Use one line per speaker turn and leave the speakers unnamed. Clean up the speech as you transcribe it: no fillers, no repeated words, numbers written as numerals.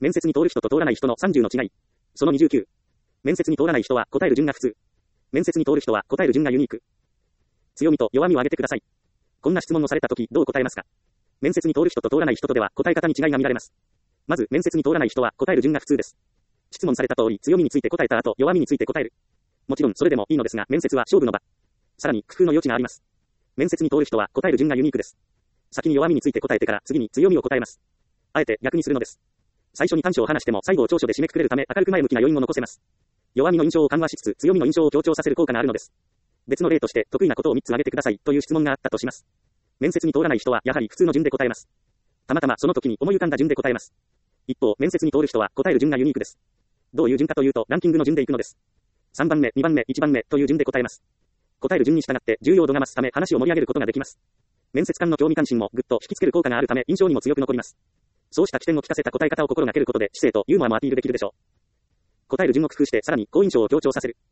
面接に通る人と通らない人の30の違い。その29。面接に通らない人は答える順が普通。面接に通る人は答える順がユニーク。強みと弱みを挙げてください。こんな質問をされたときどう答えますか？面接に通る人と通らない人とでは答え方に違いが見られます。まず面接に通らない人は答える順が普通です。質問された通り強みについて答えた後弱みについて答える。もちろんそれでもいいのですが面接は勝負の場。さらに工夫の余地があります。面接に通る人は答える順がユニークです。先に弱みについて答えてから次に強みを答えます。あえて逆にするのです。最初に短所を話しても最後を長所で締めくくれるため明るく前向きな余韻も残せます。弱みの印象を緩和しつつ強みの印象を強調させる効果があるのです。別の例として得意なことを3つ挙げてくださいという質問があったとします。面接に通らない人はやはり普通の順で答えます。たまたまその時に思い浮かんだ順で答えます。一方、面接に通る人は答える順がユニークです。どういう順かというとランキングの順でいくのです。3番目、2番目、1番目という順で答えます。答える順に従って重要度が増すため話を盛り上げることができます。面接官の興味関心もぐっと引きつける効果があるため印象にも強く残ります。そうした起点を聞かせた答え方を心がけることで知性とユーモアもアピールできるでしょう。答える順を工夫してさらに好印象を強調させる。